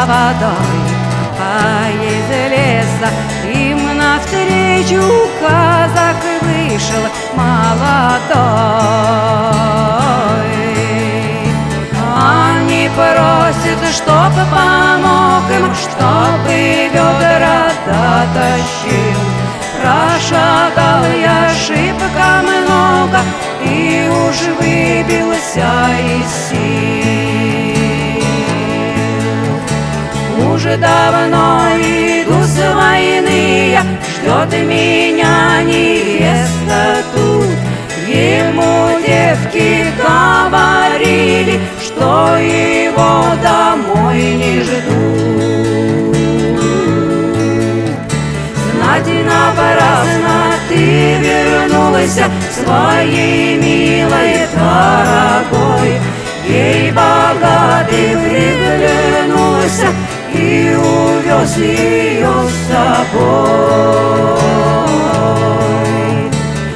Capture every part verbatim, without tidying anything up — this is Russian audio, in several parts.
водой, а из леса им навстречу казак вышел молодой. Они просят, чтоб помог им, чтобы ведра дотащил. Прошагал я шибко много и уж выбился из сил. Уже давно иду с войны я, ждет меня невеста тут. Ему девки говорили, что его домой не ждут. Знать напрасно ты вернулась своей милой дорогой. Ей богатый приглянулся и увез ее с собой.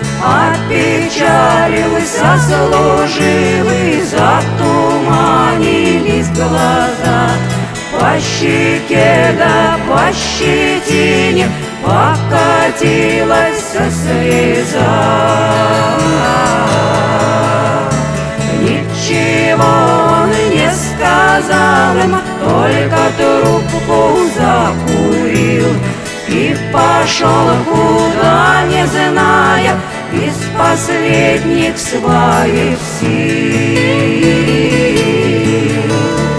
Опечалился служивый, затуманились глаза. По щеке да по щетине покатилась слеза. Ничего он не сказал им, только трубку закурил и пошел, куда не зная, из последних своих сил.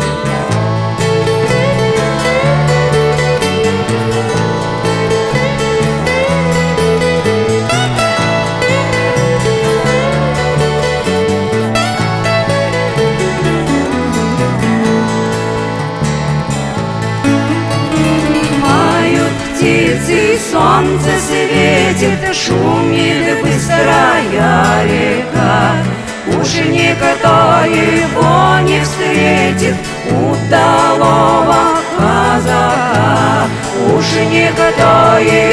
Солнце светит, шумит быстрая река. Уж никто его не встретит, удалого казака. Уж никто его